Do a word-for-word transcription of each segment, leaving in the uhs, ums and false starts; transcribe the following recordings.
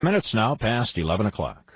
Minutes now past eleven o'clock.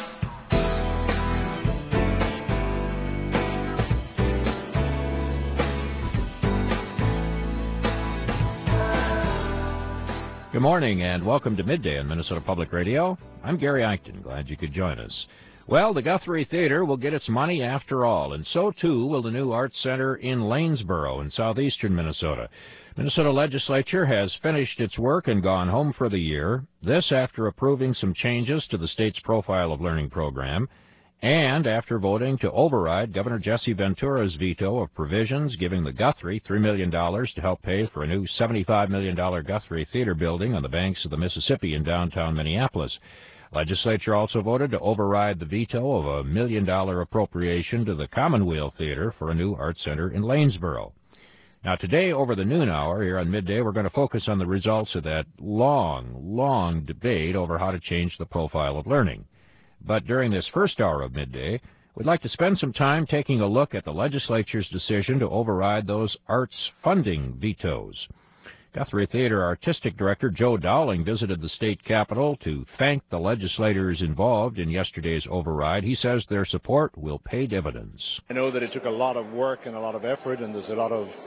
Good morning and welcome to Midday on Minnesota Public Radio. I'm Gary Eichten. Glad you could join us. Well, the Guthrie Theater will get its money after all, and so too will the new Arts Center in Lanesboro in southeastern Minnesota. Minnesota legislature has finished its work and gone home for the year. This after approving some changes to the state's Profile of Learning program, and after voting to override Governor Jesse Ventura's veto of provisions giving the Guthrie three million dollars to help pay for a new seventy-five million dollars Guthrie Theater building on the banks of the Mississippi in downtown Minneapolis. Legislature also voted to override the veto of a million dollar appropriation to the Commonweal Theater for a new art center in Lanesboro. Now today, over the noon hour here on Midday, we're going to focus on the results of that long, long debate over how to change the profile of learning. But during this first hour of Midday, we'd like to spend some time taking a look at the legislature's decision to override those arts funding vetoes. Guthrie Theater Artistic Director Joe Dowling visited the state capitol to thank the legislators involved in yesterday's override. He says their support will pay dividends. I know that it took a lot of work and a lot of effort, and there's a lot of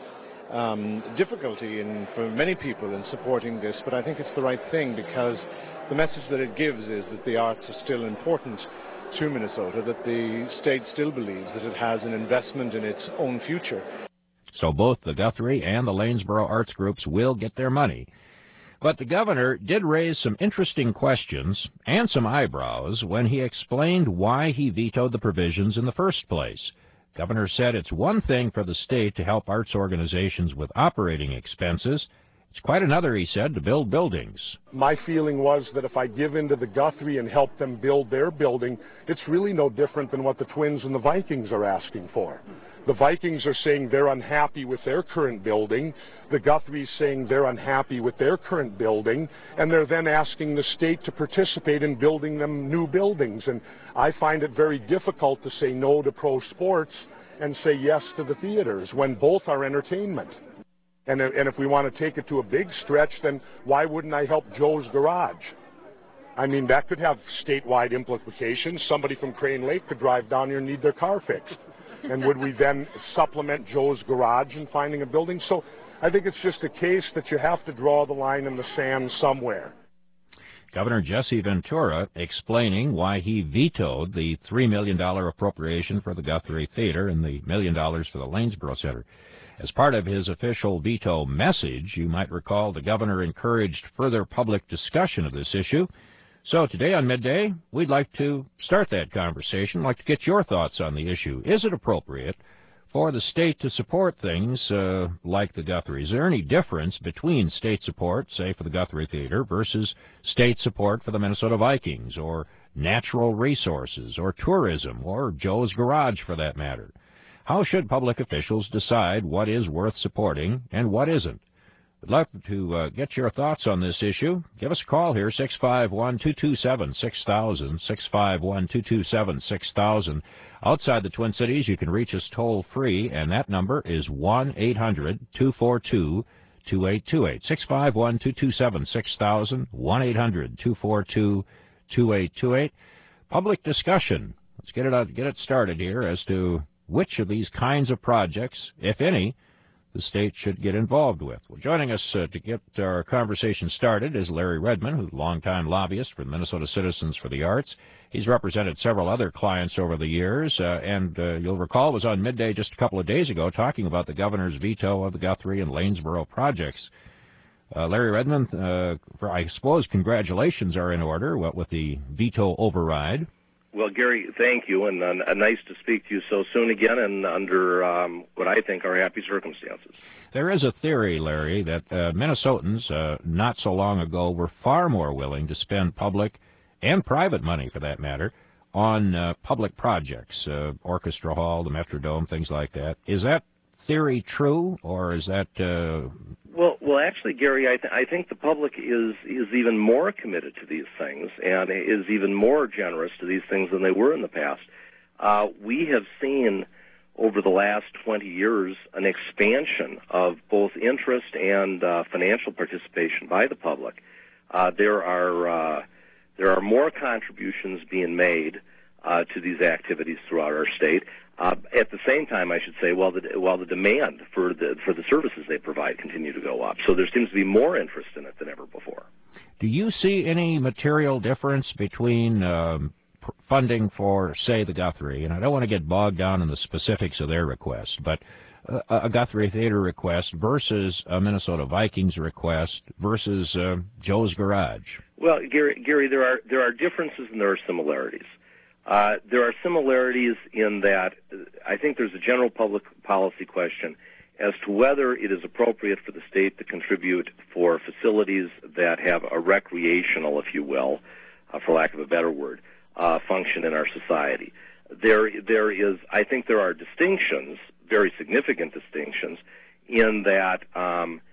um, difficulty in, for many people in supporting this, but I think it's the right thing because the message that it gives is that the arts are still important to Minnesota, that the state still believes that it has an investment in its own future. So both the Guthrie and the Lanesboro arts groups will get their money. But the governor did raise some interesting questions and some eyebrows when he explained why he vetoed the provisions in the first place. Governor said it's one thing for the state to help arts organizations with operating expenses. It's quite another, he said, to build buildings. My feeling was that if I give in to the Guthrie and help them build their building, it's really no different than what the Twins and the Vikings are asking for. The Vikings are saying they're unhappy with their current building. The Guthrie's saying they're unhappy with their current building. And they're then asking the state to participate in building them new buildings. And I find it very difficult to say no to pro sports and say yes to the theaters when both are entertainment. And, and if we want to take it to a big stretch, then why wouldn't I help Joe's Garage? I mean, that could have statewide implications. Somebody from Crane Lake could drive down here and need their car fixed. And would we then supplement Joe's Garage in finding a building? So I think it's just a case that you have to draw the line in the sand somewhere. Governor Jesse Ventura explaining why he vetoed the three million dollars appropriation for the Guthrie Theater and the million dollars for the Lanesboro Center. As part of his official veto message, you might recall the governor encouraged further public discussion of this issue. So today on Midday, we'd like to start that conversation. I'd like to get your thoughts on the issue. Is it appropriate for the state to support things uh, like the Guthrie? Is there any difference between state support, say, for the Guthrie Theater versus state support for the Minnesota Vikings or natural resources or tourism or Joe's Garage for that matter? How should public officials decide what is worth supporting and what isn't? We'd love to uh, get your thoughts on this issue. Give us a call here, six five one, two two seven, six thousand, six five one, two two seven, six thousand. Outside the Twin Cities, you can reach us toll-free, and that number is one eight hundred, two four two, two eight two eight. six five one, two two seven, six thousand, one eight hundred, two four two, two eight two eight. Public discussion. Let's get it out, get it started here as to which of these kinds of projects, if any, the state should get involved with. Well, joining us uh, to get our conversation started is Larry Redmond, who's a longtime lobbyist for the Minnesota Citizens for the Arts. He's represented several other clients over the years, uh, and uh, you'll recall was on Midday just a couple of days ago talking about the governor's veto of the Guthrie and Lanesboro projects. Uh, Larry Redmond, uh, for, I suppose congratulations are in order what, with the veto override. Well, Gary, thank you, and uh, nice to speak to you so soon again and under um, what I think are happy circumstances. There is a theory, Larry, that uh, Minnesotans uh, not so long ago were far more willing to spend public and private money, for that matter, on uh, public projects, uh, Orchestra Hall, the Metrodome, things like that. Is that theory true, or is that... Uh... Well, well, actually, Gary, I, th- I think the public is is even more committed to these things and is even more generous to these things than they were in the past. Uh, we have seen over the last twenty years an expansion of both interest and uh, financial participation by the public. Uh, there are uh, There are more contributions being made uh, to these activities throughout our state. Uh, at the same time, I should say, while the while the demand for the for the services they provide continue to go up, so there seems to be more interest in it than ever before. Do you see any material difference between um, funding for, say, the Guthrie, and I don't want to get bogged down in the specifics of their request, but uh, a Guthrie Theater request versus a Minnesota Vikings request versus uh, Joe's Garage? Well, Gary, Gary, there are there are differences and there are similarities. Uh, there are similarities in that uh, I think there's a general public policy question as to whether it is appropriate for the state to contribute for facilities that have a recreational, if you will, uh, for lack of a better word, uh, function in our society. There, there is, I think there are distinctions, very significant distinctions, in that um,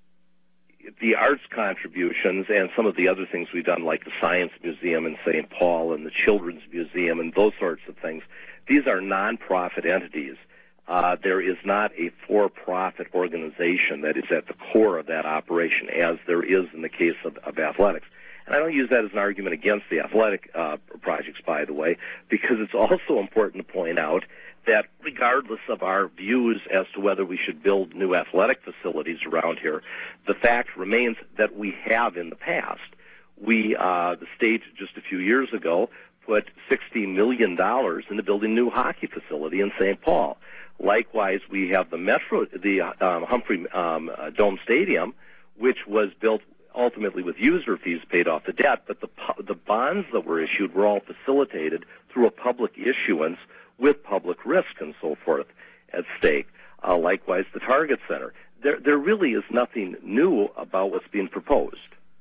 the arts contributions and some of the other things we've done, like the Science Museum in Saint Paul and the Children's Museum and those sorts of things, these are nonprofit entities. Uh, there is not a for-profit organization that is at the core of that operation, as there is in the case of, of athletics. And I don't use that as an argument against the athletic uh, projects, by the way, because it's also important to point out that regardless of our views as to whether we should build new athletic facilities around here, the fact remains that we have in the past. We, uh, the state just a few years ago, put sixty million dollars into building a new hockey facility in Saint Paul. Likewise, we have the Metro, the um, Humphrey um, uh, Dome Stadium, which was built ultimately with user fees paid off the debt, but the the bonds that were issued were all facilitated through a public issuance with public risk and so forth at stake. Uh, likewise, the Target Center. There, there really is nothing new about what's being proposed.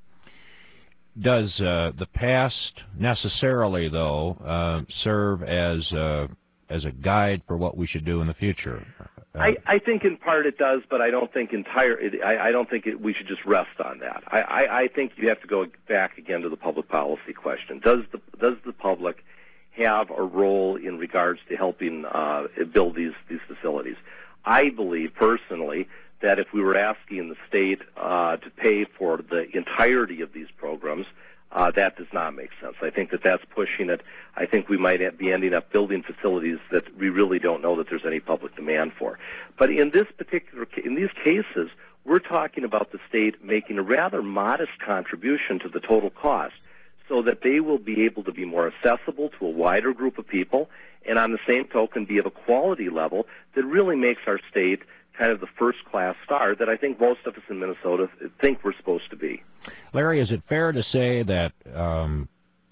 Does uh, the past necessarily, though, uh, serve as uh, as a guide for what we should do in the future? Uh, I, I think in part it does, but I don't think entire. It, I, I don't think it, we should just rest on that. I, I, I think you have to go back again to the public policy question. Does the does the public have a role in regards to helping uh, build these these facilities? I believe personally that if we were asking the state uh, to pay for the entirety of these programs, uh, that does not make sense. I think that that's pushing it. I think we might be ending up building facilities that we really don't know that there's any public demand for. But in this particular, in these cases, we're talking about the state making a rather modest contribution to the total cost, so that they will be able to be more accessible to a wider group of people, and on the same token be of a quality level that really makes our state kind of the first-class star that I think most of us in Minnesota think we're supposed to be. Larry, is it fair to say that um,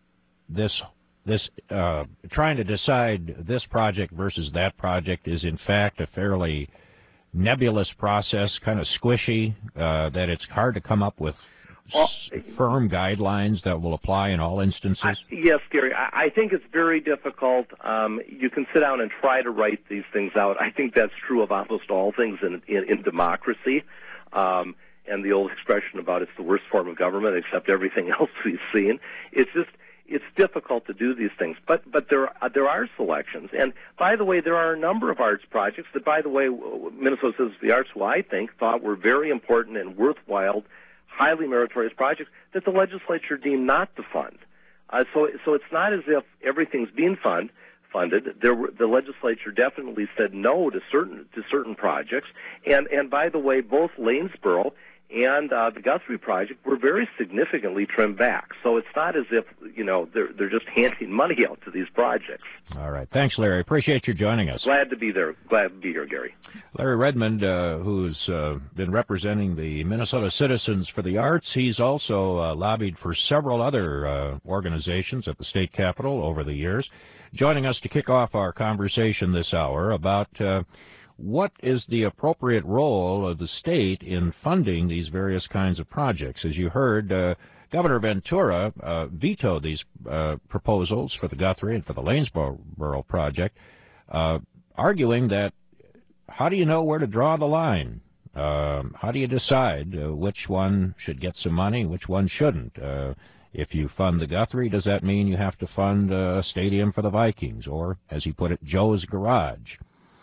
this this uh, trying to decide this project versus that project is in fact a fairly nebulous process, kind of squishy, uh, that it's hard to come up with Well, firm guidelines that will apply in all instances? I, yes, Gary. I, I think it's very difficult. Um, you can sit down and try to write these things out. I think that's true of almost all things in, in, in democracy. Um, and the old expression about it's the worst form of government except everything else we've seen. It's just it's difficult to do these things. But but there uh, there are selections. And by the way, there are a number of arts projects that, by the way, Minnesota Citizens for the Arts, who I think thought were very important and worthwhile, highly meritorious projects that the legislature deemed not to fund. Uh, so, so it's not as if everything's being fund, funded. There were, the legislature definitely said no to certain to certain projects. And and by the way, both Lanesboro and uh, the Guthrie project were very significantly trimmed back. So it's not as if, you know, they're they're just handing money out to these projects. All right. Thanks, Larry. Appreciate you joining us. Glad to be there. Glad to be here, Gary. Larry Redmond, uh, who's uh, been representing the Minnesota Citizens for the Arts. He's also uh, lobbied for several other uh, organizations at the state capitol over the years. Joining us to kick off our conversation this hour about uh, what is the appropriate role of the state in funding these various kinds of projects. As you heard, uh, Governor Ventura uh, vetoed these uh, proposals for the Guthrie and for the Lanesboro project, uh, arguing that how do you know where to draw the line? Um, how do you decide uh, which one should get some money, which one shouldn't? Uh, if you fund the Guthrie, does that mean you have to fund a stadium for the Vikings, or, as he put it, Joe's Garage?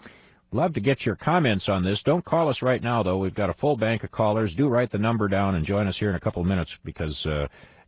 Love to get your comments on this. Don't call us right now, though. We've got a full bank of callers. Do write the number down and join us here in a couple of minutes, because uh,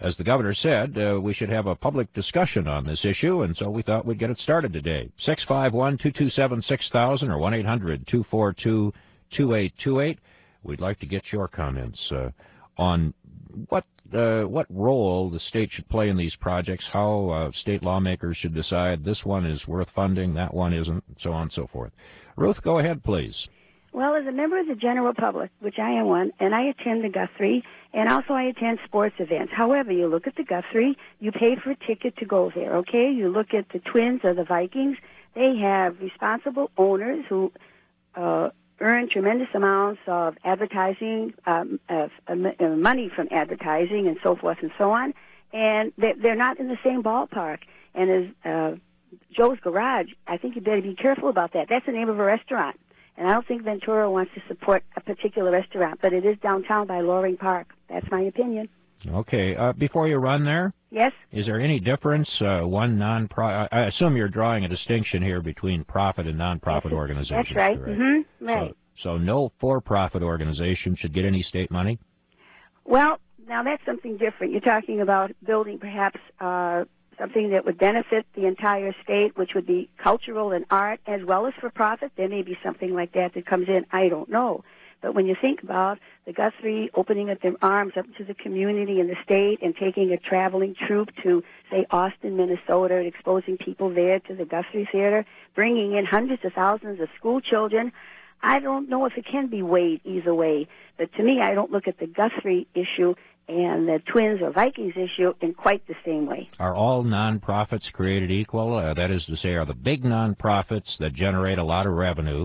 as the governor said, uh, we should have a public discussion on this issue, and so we thought we'd get it started today. six five one, two two seven, six thousand or one eight hundred, two four two, two eight two eight. We'd like to get your comments uh, on what uh, what role the state should play in these projects, how uh, state lawmakers should decide this one is worth funding, that one isn't, so on and so forth. Ruth, go ahead, please. Well, as a member of the general public, which I am one, and I attend the Guthrie, and also I attend sports events. However, you look at the Guthrie, you pay for a ticket to go there, okay? You look at the Twins or the Vikings, they have responsible owners who uh, earn tremendous amounts of advertising, um, of uh, money from advertising and so forth and so on, and they're, they're not in the same ballpark. And as uh, Joe's Garage, I think you better be careful about that. That's the name of a restaurant. And I don't think Ventura wants to support a particular restaurant, but it is downtown by Loring Park. That's my opinion. Okay. Uh, before you run there, yes, is there any difference, uh, one non-profit, I assume you're drawing a distinction here between profit and non-profit that's, organizations. That's right. Mm-hmm. Right. So, so no for-profit organization should get any state money? Well, now that's something different. You're talking about building perhaps uh, something that would benefit the entire state, which would be cultural and art as well as for profit. There may be something like that that comes in. I don't know. But when you think about the Guthrie opening up their arms up to the community and the state and taking a traveling troupe to, say, Austin, Minnesota, and exposing people there to the Guthrie Theater, bringing in hundreds of thousands of school children, I don't know if it can be weighed either way. But to me, I don't look at the Guthrie issue and the Twins or Vikings issue in quite the same way. Are all nonprofits created equal? Uh, that is to say, are the big nonprofits that generate a lot of revenue,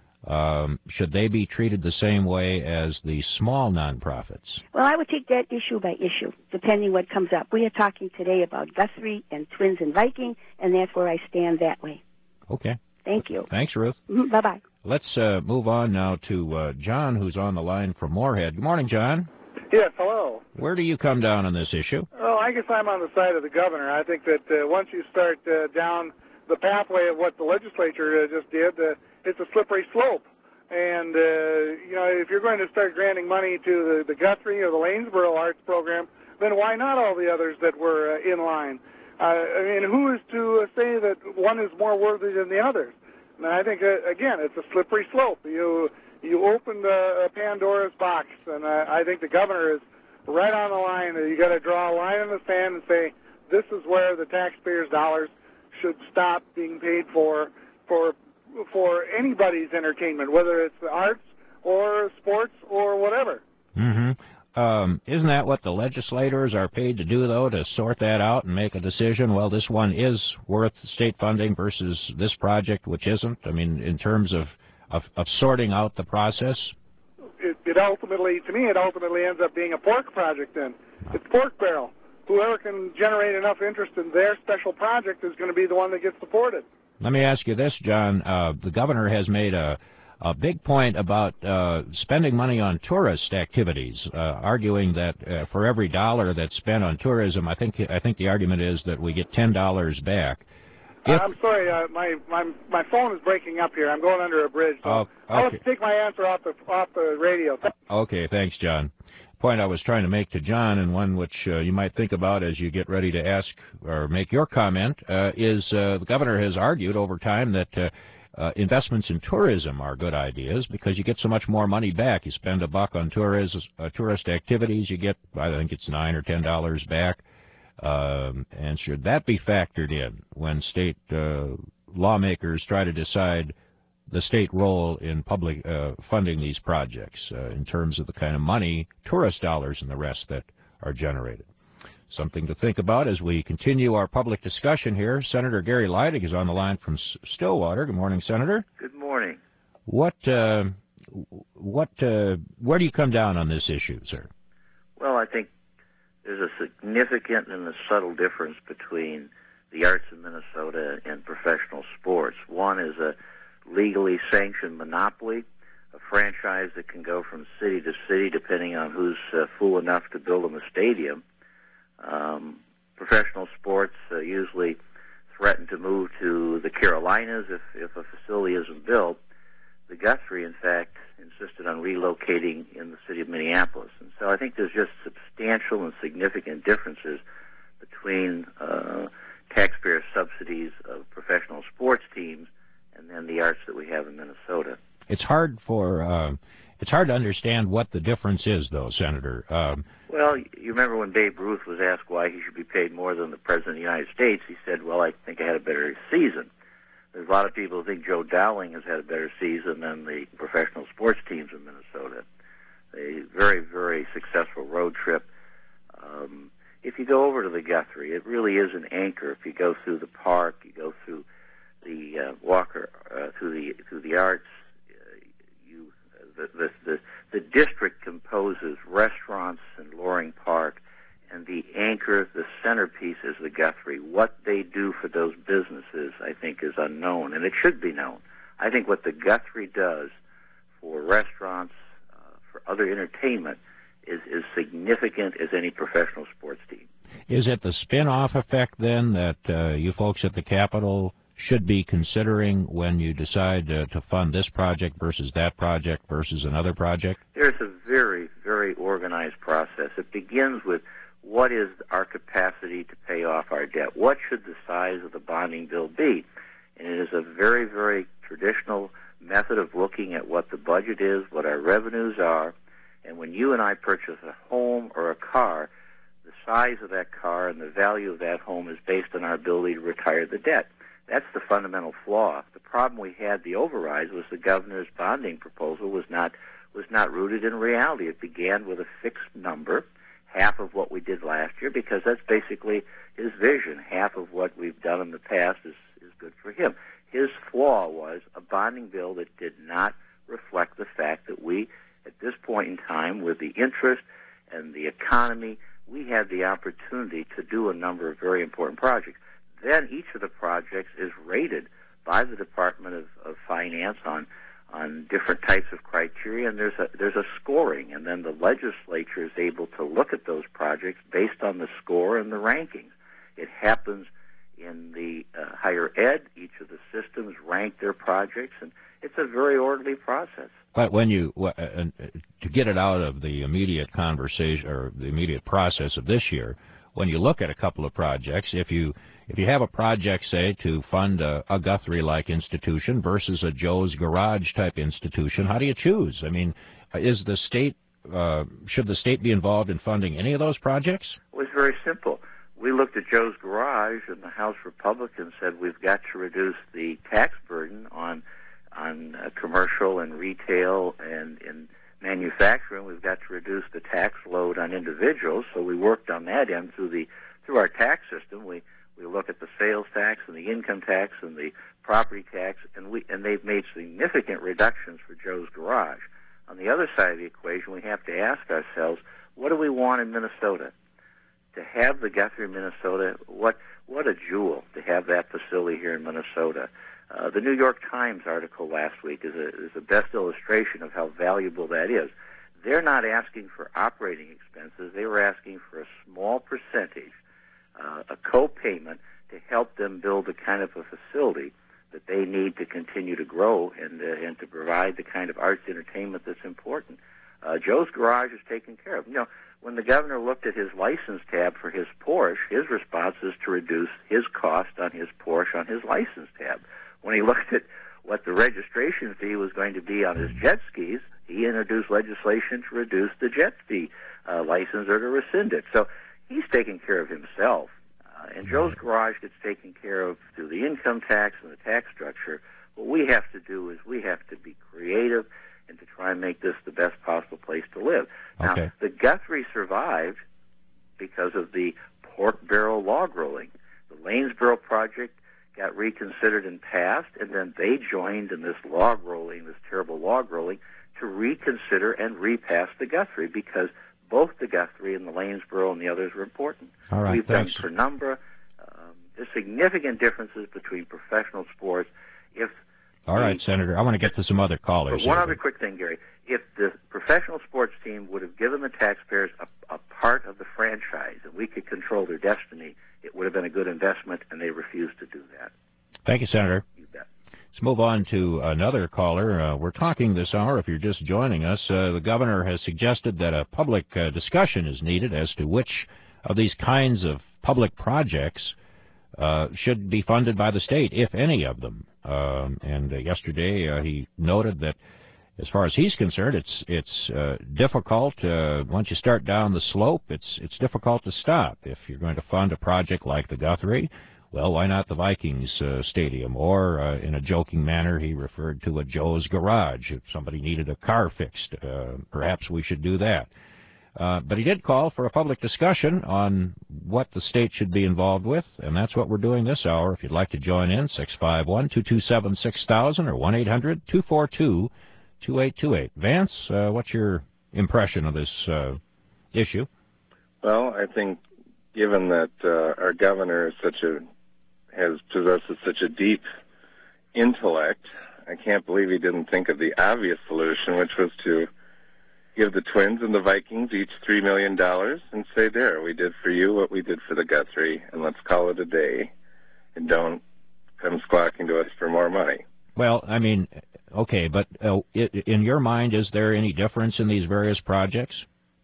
um, should they be treated the same way as the small nonprofits? Well, I would take that issue by issue, depending what comes up. We are talking today about Guthrie and Twins and Viking, and that's where I stand that way. Okay. Thank you. Thanks, Ruth. Mm-hmm. Bye-bye. Let's uh, move on now to uh, John, who's on the line from Moorhead. Good morning, John. Yes, hello. Where do you come down on this issue? Oh, I guess I'm on the side of the governor. I think that uh, once you start uh, down the pathway of what the legislature uh, just did, uh, it's a slippery slope. And, uh, you know, if you're going to start granting money to the, the Guthrie or the Lanesboro Arts Program, then why not all the others that were uh, in line? Uh, I mean, who is to uh, say that one is more worthy than the others? And I think, uh, again, it's a slippery slope. You you opened a, a Pandora's box, and uh, I think the governor is right on the line. You got to draw a line in the sand and say this is where the taxpayers' dollars should stop being paid for for for anybody's entertainment, whether it's the arts or sports or whatever. Mm-hmm. Um, isn't that what the legislators are paid to do, though, to sort that out and make a decision? Well, this one is worth state funding versus this project, which isn't. I mean, in terms of of, of sorting out the process. It, it ultimately, to me, it ultimately ends up being a pork project. Then it's pork barrel. Whoever can generate enough interest in their special project is going to be the one that gets supported. Let me ask you this, John. Uh, the governor has made a, a big point about uh, spending money on tourist activities, uh, arguing that uh, for every dollar that's spent on tourism, I think I think the argument is that we get ten dollars back. If, uh, I'm sorry, uh, my, my my phone is breaking up here. I'm going under a bridge, so oh, okay. I'll have to take my answer off the off the radio. Okay, thanks, John. Point I was trying to make to John, and one which uh, you might think about as you get ready to ask or make your comment, uh, is uh, the governor has argued over time that uh, uh, investments in tourism are good ideas because you get so much more money back. You spend a buck on tourism, uh, tourist activities, you get, I think it's nine or ten dollars back. Um, and should that be factored in when state uh, lawmakers try to decide the state role in public uh, funding these projects uh, in terms of the kind of money, tourist dollars and the rest that are generated? Something to think about as we continue our public discussion here. Senator Gary Leidig is on the line from Stillwater. Good morning, Senator. Good morning. What, uh, what, uh, where do you come down on this issue, sir? Well, I think there's a significant and a subtle difference between the arts in Minnesota and professional sports. One is a legally sanctioned monopoly, a franchise that can go from city to city depending on who's uh, fool enough to build them a stadium. Um, professional sports uh, usually threaten to move to the Carolinas if, if a facility isn't built. the Guthrie, in fact, insisted on relocating in the city of Minneapolis. And so I think there's just substantial and significant differences between uh, taxpayer subsidies of professional sports teams and then the arts that we have in Minnesota. It's hard for uh, it's hard to understand what the difference is, though, Senator. Um, well, you remember when Babe Ruth was asked why he should be paid more than the President of the United States, he said, well, I think I had a better season. There's a lot of people who think Joe Dowling has had a better season than the professional sports teams in Minnesota. A very, very successful road trip. Um, if you go over to the Guthrie, it really is an anchor. If you go through the park, you go through the uh, Walker, uh, through the through the arts, uh, you uh, the, the the the district composes restaurants in Loring Park, and the anchor, the centerpiece, is the Guthrie. What they do for those businesses, I think, is unknown, and it should be known. I think what the Guthrie does for restaurants, uh, for other entertainment, is as significant as any professional sports team. Is it the spin-off effect, then, that uh, you folks at the Capitol should be considering when you decide uh, to fund this project versus that project versus another project? There's a very, very organized process. It begins with what is our capacity to pay off our debt? What should the size of the bonding bill be? And it is a very, very traditional method of looking at what the budget is, what our revenues are, and when you and I purchase a home or a car, the size of that car and the value of that home is based on our ability to retire the debt. That's the fundamental flaw. The problem we had, the override, was the governor's bonding proposal was not was not rooted in reality. It began with a fixed number, half of what we did last year, because that's basically his vision. Half of what we've done in the past is, is good for him. His flaw was a bonding bill that did not reflect the fact that we, at this point in time, with the interest and the economy, we had the opportunity to do a number of very important projects. Then each of the projects is rated by the Department of, of Finance on on different types of criteria, and there's a there's a scoring, and then the legislature is able to look at those projects based on the score and the rankings. It happens in the uh, higher ed. Each of the systems rank their projects, and it's a very orderly process. But when you uh, uh, to get it out of the immediate conversation or the immediate process of this year, when you look at a couple of projects, if you if you have a project, say, to fund a, a Guthrie-like institution versus a Joe's Garage type institution, how do you choose? I mean, is the state uh, should the state be involved in funding any of those projects? It was very simple. We looked at Joe's Garage, and the House Republicans said we've got to reduce the tax burden on on uh, commercial and retail and in manufacturing. We've got to reduce the tax load on individuals. So we worked on that end through the through our tax system. We we look at the sales tax and the income tax and the property tax, and we and they've made significant reductions for Joe's Garage. On the other side of the equation, we have to ask ourselves, what do we want in Minnesota? To have the Guthrie, Minnesota, what what a jewel to have that facility here in Minnesota. Uh, the New York Times article last week is a, is the best illustration of how valuable that is. They're not asking for operating expenses. They were asking for a small percentage, uh, a co-payment, to help them build the kind of a facility that they need to continue to grow and, uh, and to provide the kind of arts entertainment that's important. Uh, Joe's Garage is taken care of. You know, when the governor looked at his license tab for his Porsche, his response is to reduce his cost on his Porsche on his license tab. When he looked at what the registration fee was going to be on his jet skis, he introduced legislation to reduce the jet fee uh, license or to rescind it. So he's taking care of himself. Uh, and Joe's Garage gets taken care of through the income tax and the tax structure. What we have to do is we have to be creative and to try and make this the best possible place to live. Okay. Now, the Guthrie survived because of the pork barrel log rolling. The Lanesboro project got reconsidered and passed, and then they joined in this log rolling, this terrible log rolling, to reconsider and repass the Guthrie, because both the Guthrie and the Lanesboro and the others were important. All right, We've thanks. done penumbra. Um, there's significant differences between professional sports. If All the, right, Senator, I want to get to some other callers. But one here. other quick thing, Gary. If the professional sports team would have given the taxpayers a, a part of the franchise and we could control their destiny, it would have been a good investment, and they refused to do that. Thank you, Senator. You bet. Let's move on to another caller. Uh, we're talking this hour, if you're just joining us, uh, the governor has suggested that a public uh, discussion is needed as to which of these kinds of public projects uh, should be funded by the state, if any of them. Um, and uh, yesterday uh, he noted that as far as he's concerned, it's it's uh, difficult. Uh, once you start down the slope, it's it's difficult to stop. If you're going to fund a project like the Guthrie, well, why not the Vikings uh, Stadium? Or, uh, in a joking manner, he referred to a Joe's Garage. If somebody needed a car fixed, uh, perhaps we should do that. Uh, but he did call for a public discussion on what the state should be involved with, and that's what we're doing this hour. If you'd like to join in, six five one, two two seven, six thousand or one eight hundred, two four two, two eight two eight. Vance, uh, what's your impression of this uh, issue? Well, I think given that uh, our governor is such a has possesses such a deep intellect, I can't believe he didn't think of the obvious solution, which was to give the Twins and the Vikings each three million dollars and say, there, we did for you what we did for the Guthrie, and let's call it a day, and don't come squawking to us for more money. Well, I mean, okay, but uh, in your mind, is there any difference in these various projects?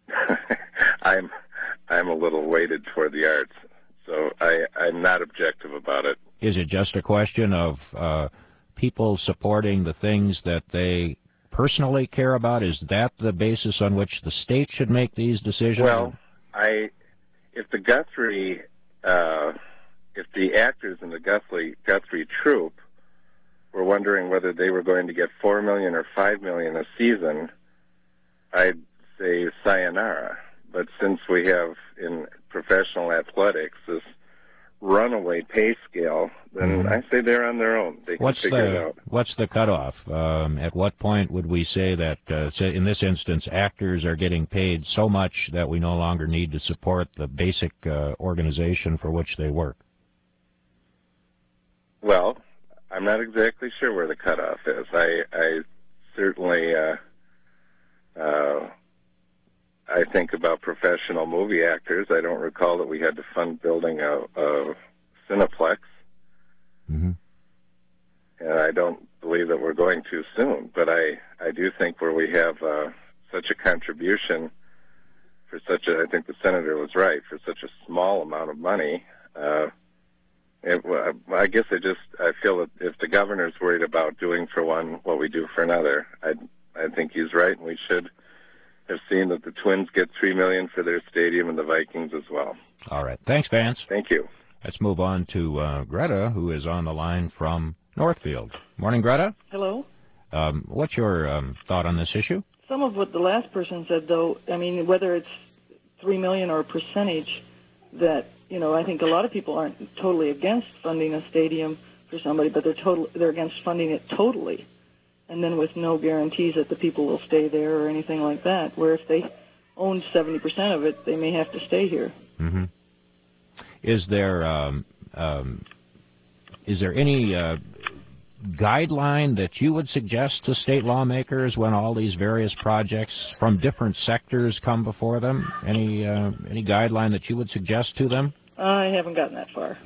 I'm I'm a little weighted toward the arts, so I, I'm not objective about it. Is it just a question of uh, people supporting the things that they personally care about? Is that the basis on which the state should make these decisions? Well, I, if the Guthrie, uh, if the actors in the Guthrie Guthrie troupe were wondering whether they were going to get four million or five million a season, I'd say sayonara. But since we have in professional athletics this runaway pay scale, then mm-hmm. I say they're on their own. They can what's figure the, it out. What's the cutoff? Um, at what point would we say that, uh, say in this instance, actors are getting paid so much that we no longer need to support the basic uh, organization for which they work? Well, I'm not exactly sure where the cutoff is. I, I certainly... Uh, uh, I think about professional movie actors. I don't recall that we had to fund building a, a Cineplex. Mm-hmm. And I don't believe that we're going too soon. But I, I do think where we have uh, such a contribution for such a, I think the senator was right, for such a small amount of money, uh, it, I guess I just, I feel that if the governor's worried about doing for one what we do for another, I, I think he's right, and we should have seen that the Twins get three million dollars for their stadium and the Vikings as well. All right. Thanks, Vance. Thank you. Let's move on to uh, Greta, who is on the line from Northfield. Morning, Greta. Hello. Um, what's your um, thought on this issue? Some of what the last person said, though, I mean, whether it's three million dollars or a percentage, that, you know, I think a lot of people aren't totally against funding a stadium for somebody, but they're total, they're against funding it totally, and then with no guarantees that the people will stay there or anything like that, where if they own seventy percent of it, they may have to stay here. Mm-hmm. Is there um, um, is there any uh, guideline that you would suggest to state lawmakers when all these various projects from different sectors come before them? Any uh, any guideline that you would suggest to them? I haven't gotten that far.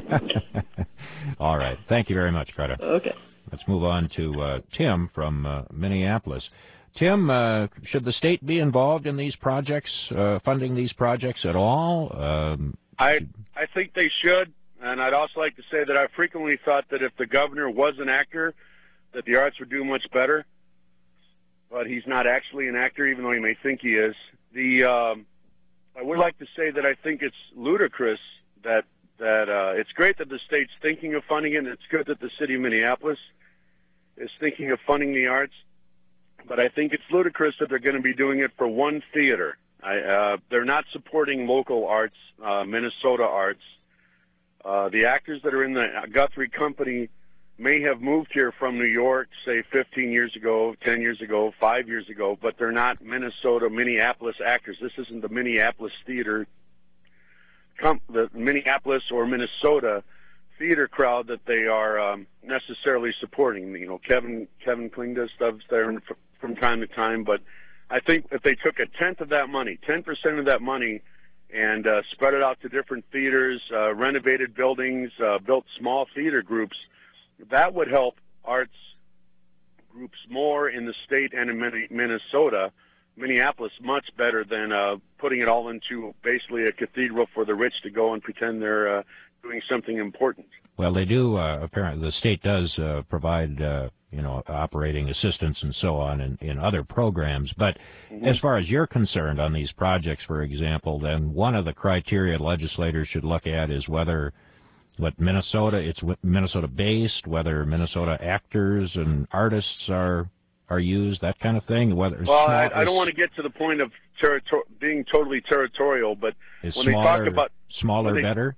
All right. Thank you very much, Greta. Okay. Let's move on to uh, Tim from uh, Minneapolis. Tim, uh, should the state be involved in these projects, uh, funding these projects at all? Um, I I think they should, and I'd also like to say that I frequently thought that if the governor was an actor, that the arts would do much better. But he's not actually an actor, even though he may think he is. The um, I would like to say that I think it's ludicrous that that uh, it's great that the state's thinking of funding it, and it's good that the city of Minneapolis is thinking of funding the arts. But I think it's ludicrous that they're going to be doing it for one theater. I, uh, they're not supporting local arts, uh, Minnesota arts. Uh, the actors that are in the Guthrie Company may have moved here from New York, say fifteen years ago, ten years ago, five years ago, but they're not Minnesota, Minneapolis actors. This isn't the Minneapolis theater, com- the Minneapolis or Minnesota theater crowd that they are um, necessarily supporting. You know, Kevin Kevin Kling does stuff there from time to time, but I think if they took a tenth of that money, ten percent of that money, and uh, spread it out to different theaters, uh, renovated buildings, uh, built small theater groups, that would help arts groups more in the state and in Minnesota, Minneapolis, much better than uh, putting it all into basically a cathedral for the rich to go and pretend they're uh, doing something important. Well, they do, uh, apparently, the state does uh, provide, uh, you know, operating assistance and so on in, in other programs. But mm-hmm. as far as you're concerned on these projects, for example, then one of the criteria legislators should look at is whether what Minnesota, it's Minnesota-based, whether Minnesota actors and artists are are used, that kind of thing. Whether well, I, I don't want to get to the point of territor- being totally territorial, but when smaller, they talk about smaller, they, better.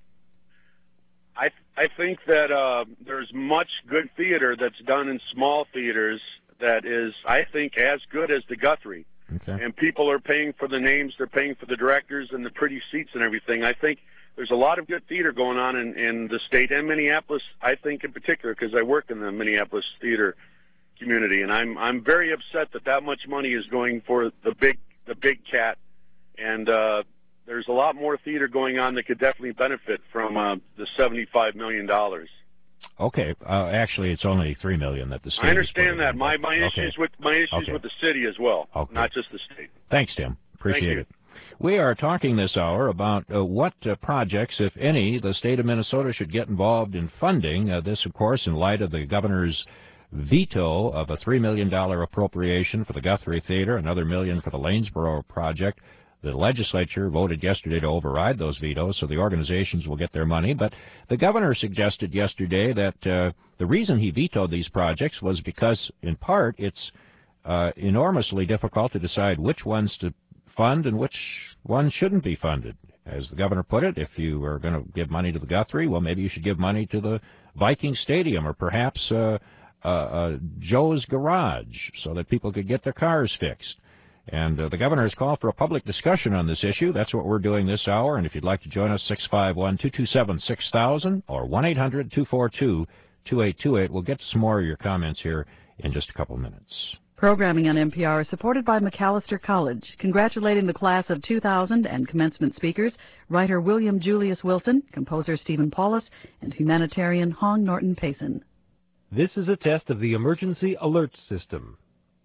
I I think that uh, there's much good theater that's done in small theaters that is, I think, as good as the Guthrie. Okay. And people are paying for the names, they're paying for the directors and the pretty seats and everything. I think there's a lot of good theater going on in, in the state and Minneapolis, I think in particular, because I work in the Minneapolis theater community, and I'm I'm very upset that that much money is going for the big the big cat, and uh, there's a lot more theater going on that could definitely benefit from uh, the seventy-five million dollars. Okay, uh, actually, it's only three million dollars that the state. I understand that. In, my my okay. issues with my issues okay. with the city as well, okay. not just the state. Thanks, Tim. Appreciate Thank it. We are talking this hour about uh, what uh, projects, if any, the state of Minnesota should get involved in funding. Uh, this, of course, in light of the governor's veto of a three million dollars appropriation for the Guthrie Theater, another million for the Lanesboro project. The legislature voted yesterday to override those vetoes, so the organizations will get their money. But the governor suggested yesterday that uh, the reason he vetoed these projects was because, in part, it's uh, enormously difficult to decide which ones to fund and which ones shouldn't be funded. As the governor put it, if you are going to give money to the Guthrie, well, maybe you should give money to the Viking Stadium or perhaps uh, uh, uh, Joe's Garage so that people could get their cars fixed. And uh, the governor has called for a public discussion on this issue. That's what we're doing this hour. And if you'd like to join us, six five one, two two seven, six thousand or one eight hundred, two four two, two eight two eight. We'll get to some more of your comments here in just a couple minutes. Programming on N P R is supported by Macalester College, congratulating the class of two thousand and commencement speakers, writer William Julius Wilson, composer Stephen Paulus, and humanitarian Hong Norton Payson. This is a test of the emergency alert system.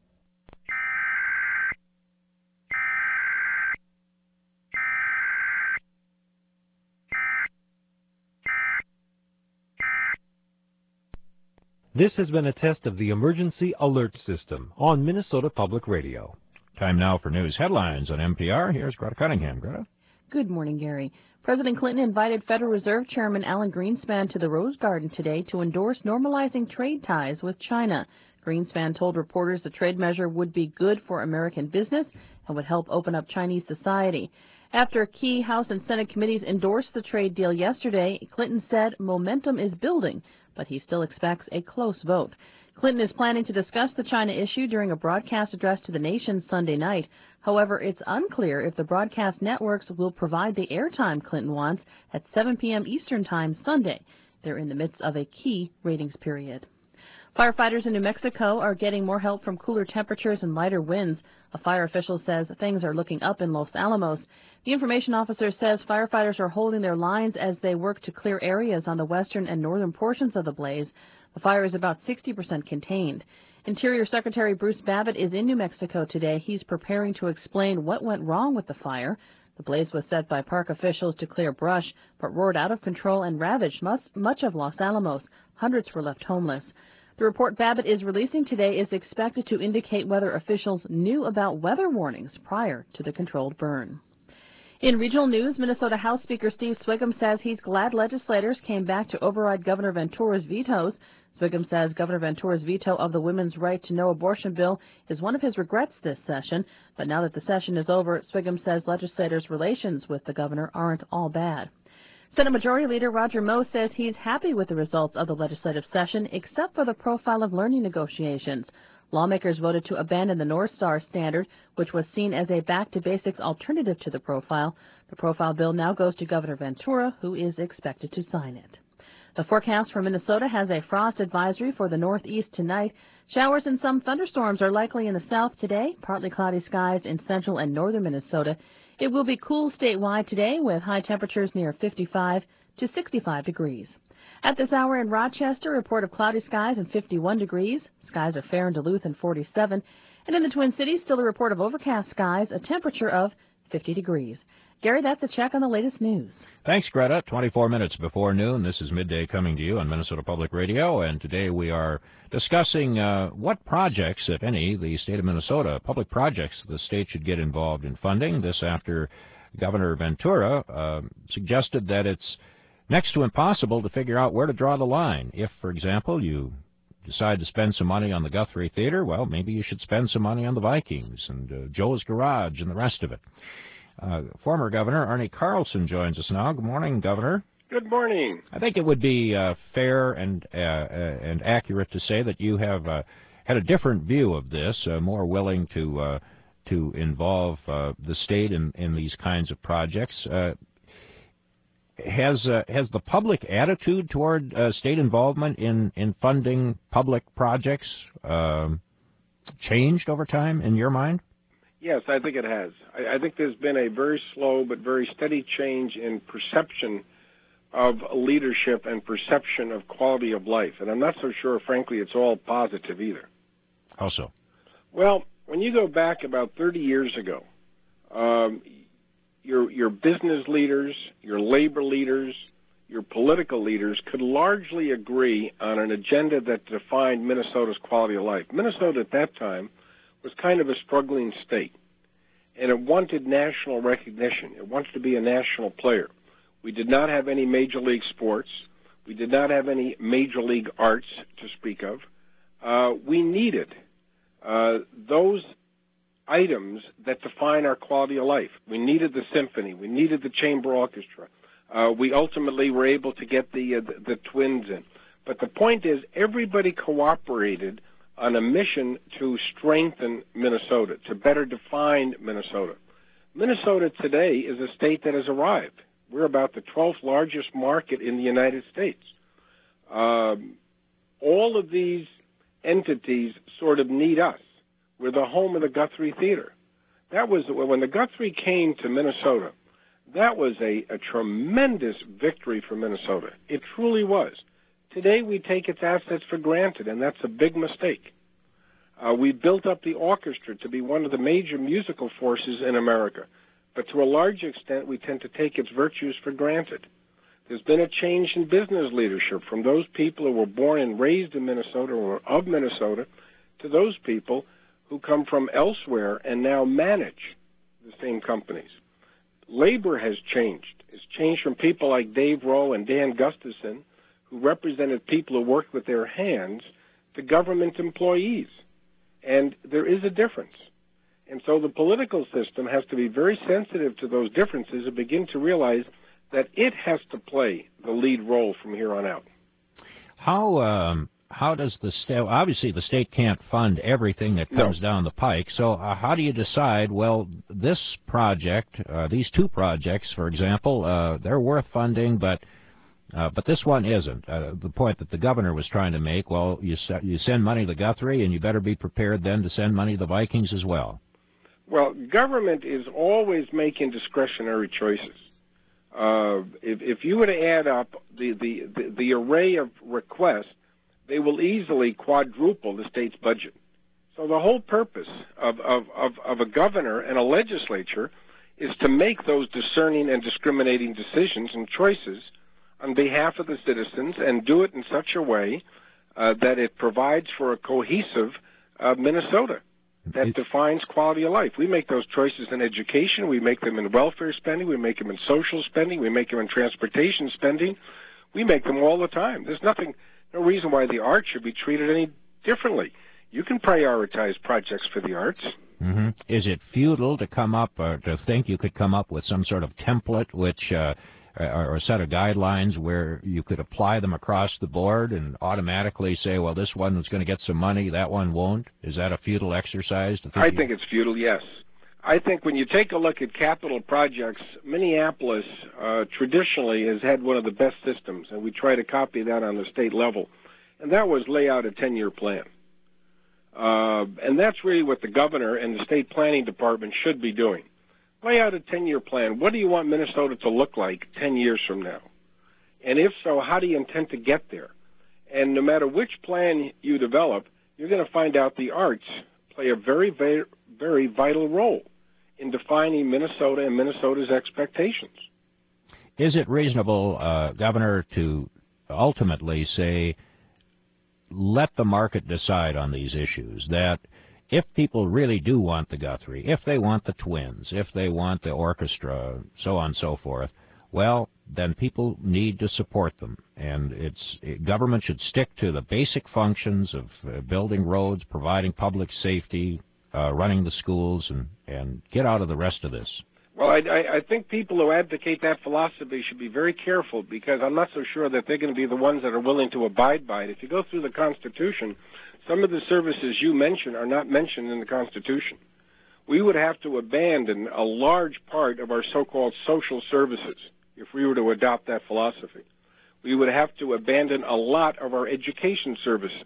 This has been a test of the emergency alert system on Minnesota Public Radio. Time now for news headlines on N P R. Here's Greta Cunningham. Greta? Good morning, Gary. President Clinton invited Federal Reserve Chairman Alan Greenspan to the Rose Garden today to endorse normalizing trade ties with China. Greenspan told reporters the trade measure would be good for American business and would help open up Chinese society. After key House and Senate committees endorsed the trade deal yesterday, Clinton said momentum is building, but he still expects a close vote. Clinton is planning to discuss the China issue during a broadcast address to the nation Sunday night. However, it's unclear if the broadcast networks will provide the airtime Clinton wants at seven p.m. Eastern Time Sunday. They're in the midst of a key ratings period. Firefighters in New Mexico are getting more help from cooler temperatures and lighter winds. A fire official says things are looking up in Los Alamos. The information officer says firefighters are holding their lines as they work to clear areas on the western and northern portions of the blaze. The fire is about sixty percent contained. Interior Secretary Bruce Babbitt is in New Mexico today. He's preparing to explain what went wrong with the fire. The blaze was set by park officials to clear brush, but roared out of control and ravaged much of Los Alamos. Hundreds were left homeless. The report Babbitt is releasing today is expected to indicate whether officials knew about weather warnings prior to the controlled burn. In regional news, Minnesota House Speaker Steve Swigum says he's glad legislators came back to override Governor Ventura's vetoes. Swigum says Governor Ventura's veto of the women's right to know abortion bill is one of his regrets this session. But now that the session is over, Swigum says legislators' relations with the governor aren't all bad. Senate Majority Leader Roger Moe says he's happy with the results of the legislative session, except for the Profile of Learning negotiations. Lawmakers voted to abandon the North Star standard, which was seen as a back-to-basics alternative to the profile. The profile bill now goes to Governor Ventura, who is expected to sign it. The forecast for Minnesota has a frost advisory for the northeast tonight. Showers and some thunderstorms are likely in the south today, partly cloudy skies in central and northern Minnesota. It will be cool statewide today with high temperatures near fifty-five to sixty-five degrees. At this hour in Rochester, report of cloudy skies and fifty-one degrees. Skies are fair in Duluth and forty-seven. And in the Twin Cities, still a report of overcast skies, a temperature of fifty degrees. Gary, that's a check on the latest news. Thanks, Greta. twenty-four minutes before noon. This is Midday coming to you on Minnesota Public Radio, and today we are discussing uh, what projects, if any, the state of Minnesota, public projects the state should get involved in funding. This after Governor Ventura uh, suggested that it's next to impossible to figure out where to draw the line. If, for example, you decide to spend some money on the Guthrie Theater, well, maybe you should spend some money on the Vikings and uh, Joe's Garage and the rest of it. Uh, former Governor Arne Carlson joins us now. Good morning, Governor. Good morning. I think it would be uh, fair and uh, uh, and accurate to say that you have uh, had a different view of this, uh, more willing to uh, to involve uh, the state in, in these kinds of projects. Uh, has uh, has the public attitude toward uh, state involvement in, in funding public projects um, changed over time, in your mind? Yes, I think it has. I, I think there's been a very slow but very steady change in perception of leadership and perception of quality of life. And I'm not so sure, frankly, it's all positive either. How so? Well, when you go back about thirty years ago, um, your, your business leaders, your labor leaders, your political leaders could largely agree on an agenda that defined Minnesota's quality of life. Minnesota at that time was kind of a struggling state, and it wanted national recognition. It wanted to be a national player. We did not have any major league sports. We did not have any major league arts to speak of. Uh, we needed uh, those items that define our quality of life. We needed the symphony. We needed the chamber orchestra. Uh, we ultimately were able to get the, uh, the the Twins in. But the point is, everybody cooperated on a mission to strengthen Minnesota, to better define Minnesota. Minnesota today is a state that has arrived. We're about the twelfth largest market in the United States. Um, all of these entities sort of need us. We're the home of the Guthrie Theater. That was, when the Guthrie came to Minnesota, that was a, a tremendous victory for Minnesota. It truly was. Today we take its assets for granted, and that's a big mistake. Uh, we built up the orchestra to be one of the major musical forces in America, but to a large extent we tend to take its virtues for granted. There's been a change in business leadership from those people who were born and raised in Minnesota or of Minnesota to those people who come from elsewhere and now manage the same companies. Labor has changed. It's changed from people like Dave Rowe and Dan Gustafson, who represented people who worked with their hands, to government employees. And there is a difference. And so the political system has to be very sensitive to those differences and begin to realize that it has to play the lead role from here on out. How um, how does the state, obviously the state can't fund everything that comes no. down the pike, so uh, how do you decide, well, this project, uh, these two projects, for example, uh, they're worth funding, but Uh, but this one isn't. Uh, the point that the governor was trying to make, well, you, you send money to Guthrie, and you better be prepared then to send money to the Vikings as well. Well, government is always making discretionary choices. Uh, if, if you were to add up the, the, the, the array of requests, they will easily quadruple the state's budget. So the whole purpose of, of, of, of a governor and a legislature is to make those discerning and discriminating decisions and choices on behalf of the citizens, and do it in such a way uh, that it provides for a cohesive uh, Minnesota that defines quality of life. We make those choices in education, we make them in welfare spending, we make them in social spending, we make them in transportation spending. We make them all the time. There's nothing, no reason why the arts should be treated any differently. You can prioritize projects for the arts. Mm-hmm. Is it futile to come up, or to think you could come up with some sort of template which uh, or a set of guidelines where you could apply them across the board and automatically say, well, this one is going to get some money, that one won't? Is that a futile exercise? To think I think it's futile, yes. I think when you take a look at capital projects, Minneapolis uh, traditionally has had one of the best systems, and we try to copy that on the state level, and that was lay out a ten-year plan. Uh, and that's really what the governor and the state planning department should be doing. Lay out a ten-year plan. What do you want Minnesota to look like ten years from now? And if so, how do you intend to get there? And no matter which plan you develop, you're going to find out the arts play a very, very, very vital role in defining Minnesota and Minnesota's expectations. Is it reasonable, uh, Governor, to ultimately say, let the market decide on these issues, that if people really do want the Guthrie, if they want the Twins, if they want the orchestra, so on and so forth, well, then people need to support them. And it's it, government should stick to the basic functions of uh, building roads, providing public safety, uh, running the schools, and, and get out of the rest of this. Well, I, I, I think people who advocate that philosophy should be very careful, because I'm not so sure that they're going to be the ones that are willing to abide by it. If you go through the Constitution, some of the services you mention are not mentioned in the Constitution. We would have to abandon a large part of our so-called social services if we were to adopt that philosophy. We would have to abandon a lot of our education services.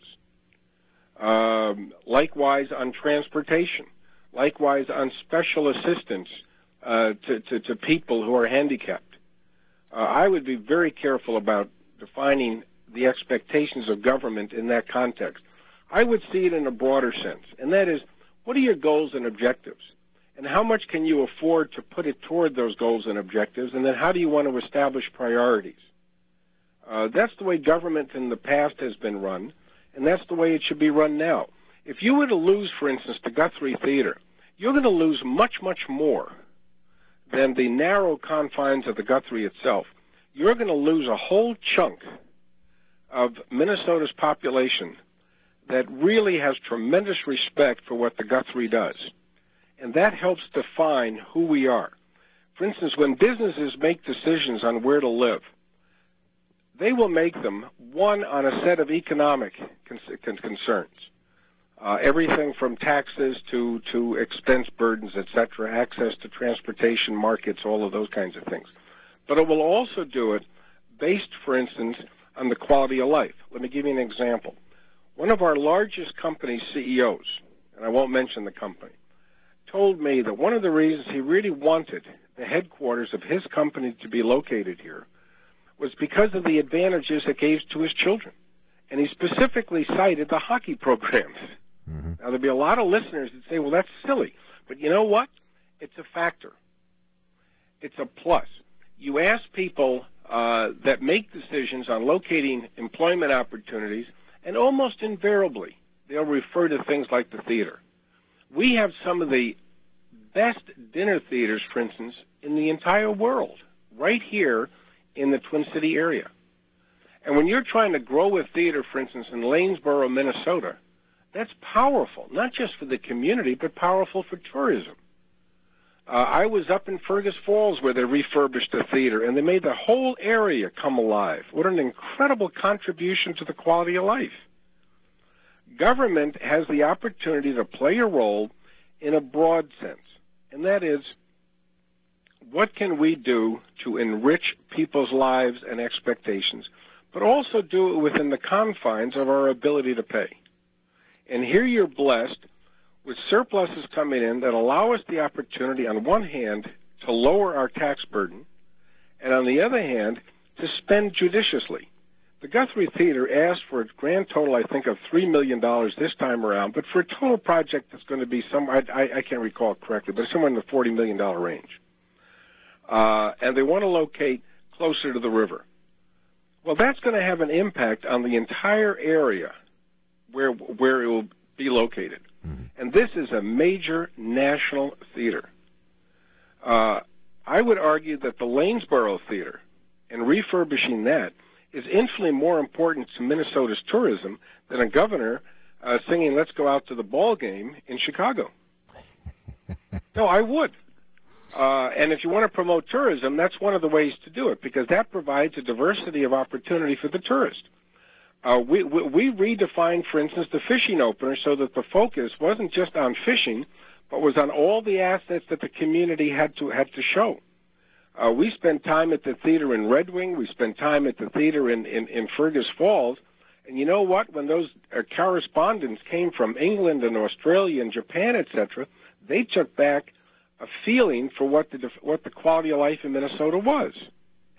Um, likewise on transportation. Likewise on special assistance uh, to, to, to people who are handicapped. Uh, I would be very careful about defining the expectations of government in that context. I would see it in a broader sense, and that is, what are your goals and objectives? And how much can you afford to put it toward those goals and objectives? And then how do you want to establish priorities? Uh, that's the way government in the past has been run, and that's the way it should be run now. If you were to lose, for instance, the Guthrie Theater, you're going to lose much, much more than the narrow confines of the Guthrie itself. You're going to lose a whole chunk of Minnesota's population that really has tremendous respect for what the Guthrie does. And that helps define who we are. For instance, when businesses make decisions on where to live, they will make them, one, on a set of economic con- concerns. Uh, everything from taxes to, to expense burdens, et cetera, access to transportation markets, all of those kinds of things. But it will also do it based, for instance, on the quality of life. Let me give you an example. One of our largest company C E Os, and I won't mention the company, told me that one of the reasons he really wanted the headquarters of his company to be located here was because of the advantages it gave to his children. And he specifically cited the hockey programs. Mm-hmm. Now, there'll be a lot of listeners that say, well, that's silly. But you know what? It's a factor. It's a plus. You ask people uh, that make decisions on locating employment opportunities, and almost invariably, they'll refer to things like the theater. We have some of the best dinner theaters, for instance, in the entire world, right here in the Twin City area. And when you're trying to grow a theater, for instance, in Lanesboro, Minnesota, that's powerful, not just for the community, but powerful for tourism. Uh, I was up in Fergus Falls where they refurbished a theater, and they made the whole area come alive. What an incredible contribution to the quality of life. Government has the opportunity to play a role in a broad sense, and that is, what can we do to enrich people's lives and expectations, but also do it within the confines of our ability to pay? And here you're blessed with surpluses coming in that allow us the opportunity, on one hand, to lower our tax burden, and on the other hand, to spend judiciously. The Guthrie Theater asked for a grand total, I think, of three million dollars this time around, but for a total project that's going to be somewhere, I, I can't recall it correctly, but somewhere in the forty million dollars range. Uh, and they want to locate closer to the river. Well, that's going to have an impact on the entire area where where it will be located. Mm-hmm. And this is a major national theater. Uh, I would argue that the Lanesboro Theater and refurbishing that is infinitely more important to Minnesota's tourism than a governor uh, singing "Let's Go Out to the Ball Game" in Chicago. No, I would. Uh, and if you want to promote tourism, that's one of the ways to do it, because that provides a diversity of opportunity for the tourist. Uh, we, we, we redefined, for instance, the fishing opener so that the focus wasn't just on fishing, but was on all the assets that the community had to had to show. Uh, we spent time at the theater in Red Wing. We spent time at the theater in, in, in Fergus Falls. And you know what? When those uh, correspondents came from England and Australia and Japan, et cetera, they took back a feeling for what the what the quality of life in Minnesota was.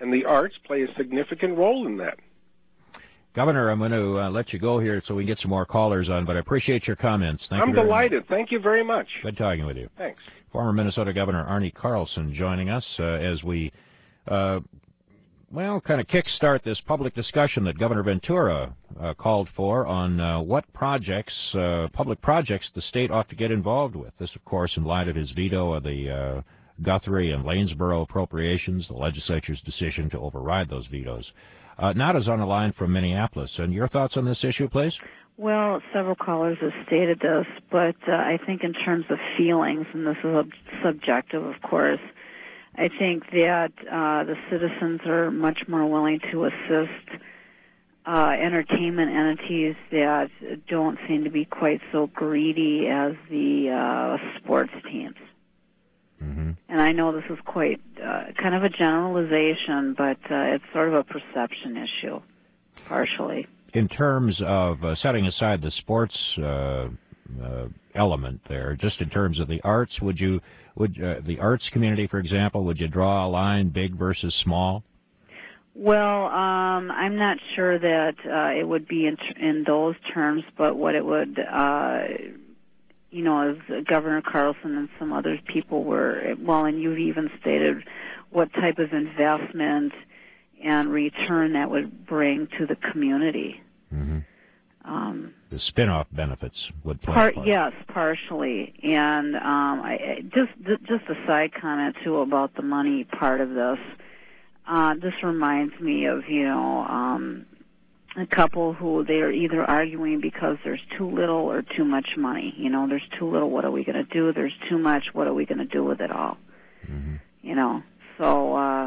and the arts play a significant role in that. Governor, I'm going to uh, let you go here so we can get some more callers on, but I appreciate your comments. Thank I'm you very delighted. much. Thank you very much. Good talking with you. Thanks. Former Minnesota Governor Arnie Carlson joining us uh, as we, uh, well, kind of kickstart this public discussion that Governor Ventura uh, called for on uh, what projects, uh, public projects, the state ought to get involved with. This, of course, in light of his veto of the uh, Guthrie and Lanesboro appropriations, the legislature's decision to override those vetoes. Uh, Nada's on the line from Minneapolis, and your thoughts on this issue, please? Well, several callers have stated this, but uh, I think in terms of feelings, and this is subjective, of course, I think that uh, the citizens are much more willing to assist uh, entertainment entities that don't seem to be quite so greedy as the uh, sports teams. Mm-hmm. And I know this is quite uh, kind of a generalization, but uh, it's sort of a perception issue, partially. In terms of uh, setting aside the sports uh, uh, element there, just in terms of the arts, would you, would uh, the arts community, for example, would you draw a line big versus small? Well, um, I'm not sure that uh, it would be in, in those terms, but what it would... Uh, you know, as Governor Carlson and some other people were, well, and you've even stated what type of investment and return that would bring to the community. Mm-hmm. Um, the spin-off benefits would play part, a part. Yes, partially. And um, I, I, just just a side comment, too, about the money part of this. Uh, this reminds me of, you know, um, a couple who they're either arguing because there's too little or too much money. You know, there's too little, what are we going to do? There's too much, what are we going to do with it all? Mm-hmm. You know, so, uh,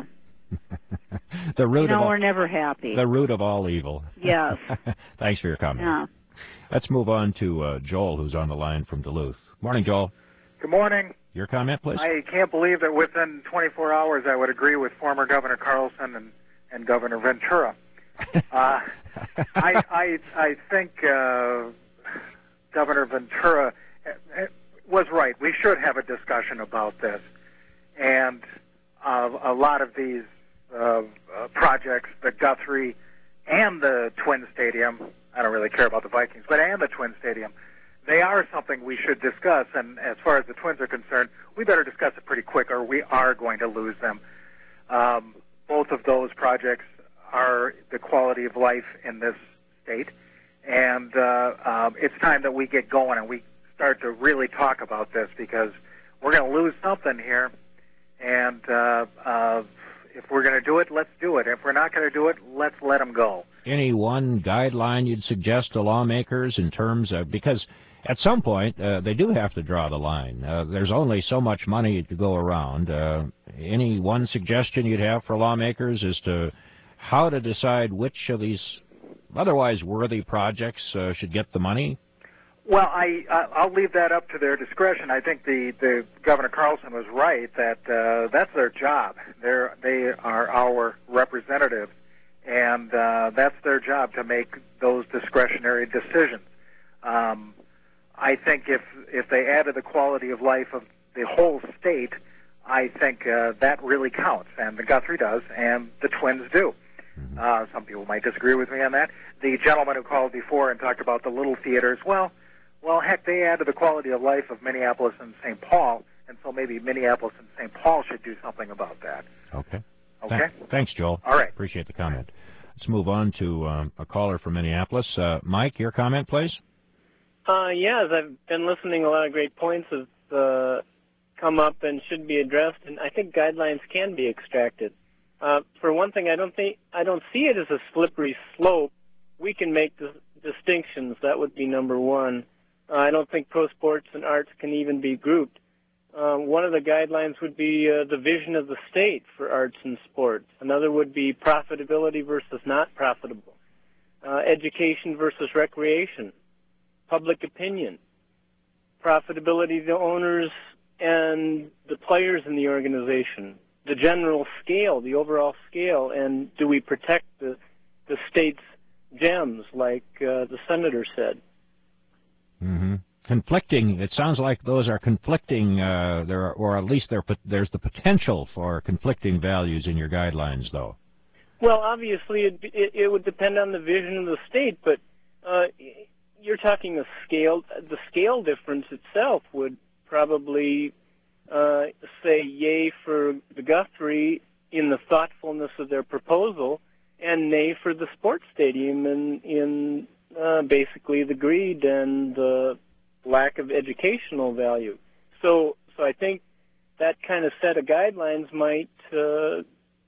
the root you know, of all, we're never happy. The root of all evil. Yes. Thanks for your comment. Yeah. Let's move on to uh, Joel, who's on the line from Duluth. Morning, Joel. Good morning. Your comment, please. I can't believe that within twenty-four hours I would agree with former Governor Carlson and, and Governor Ventura. uh, I, I I think uh, Governor Ventura was right. We should have a discussion about this, and uh, a lot of these uh, uh, projects, the Guthrie and the Twin Stadium. I don't really care about the Vikings, but and the Twin Stadium, they are something we should discuss. And as far as the Twins are concerned, we better discuss it pretty quick, or we are going to lose them. Um, both of those projects are the quality of life in this state, and uh, um, it's time that we get going and we start to really talk about this, because we're going to lose something here, and uh, uh, if we're going to do it, let's do it. If we're not going to do it, let's let them go. Any one guideline you'd suggest to lawmakers in terms of, because at some point uh, they do have to draw the line. Uh, there's only so much money to go around. Uh, any one suggestion you'd have for lawmakers as to how to decide which of these otherwise worthy projects uh, should get the money? Well, I, uh, I'll leave that up to their discretion. I think the, the Governor Carlson was right that uh, that's their job. They're, they are our representatives, and uh, that's their job to make those discretionary decisions. Um, I think if if they added the quality of life of the whole state, I think uh, that really counts, and the Guthrie does, and the Twins do. Uh, some people might disagree with me on that. The gentleman who called before and talked about the little theaters, well, well, heck, they add to the quality of life of Minneapolis and Saint Paul, and so maybe Minneapolis and Saint Paul should do something about that. Okay. Okay. Th- thanks, Joel. All right. Appreciate the comment. Let's move on to um, a caller from Minneapolis. Uh, Mike, your comment, please. Uh, yeah, as I've been listening, a lot of great points have uh, come up and should be addressed, and I think guidelines can be extracted. Uh, for one thing, I don't think I don't see it as a slippery slope. We can make the distinctions. That would be number one. Uh, I don't think pro sports and arts can even be grouped. Uh, one of the guidelines would be uh, the vision of the state for arts and sports. Another would be profitability versus not profitable, uh, education versus recreation, public opinion, profitability to owners and the players in the organization, the general scale, the overall scale, and do we protect the the state's gems, like uh, the senator said? Mm-hmm. Conflicting. It sounds like those are conflicting. Uh, there, are, or at least there, there's the potential for conflicting values in your guidelines, though. Well, obviously, it, it, it would depend on the vision of the state, but uh, you're talking the scale. The scale difference itself would probably uh, say yay for the Guthrie in the thoughtfulness of their proposal, and nay for the sports stadium in in uh, basically the greed and the lack of educational value. So, so I think that kind of set of guidelines might uh,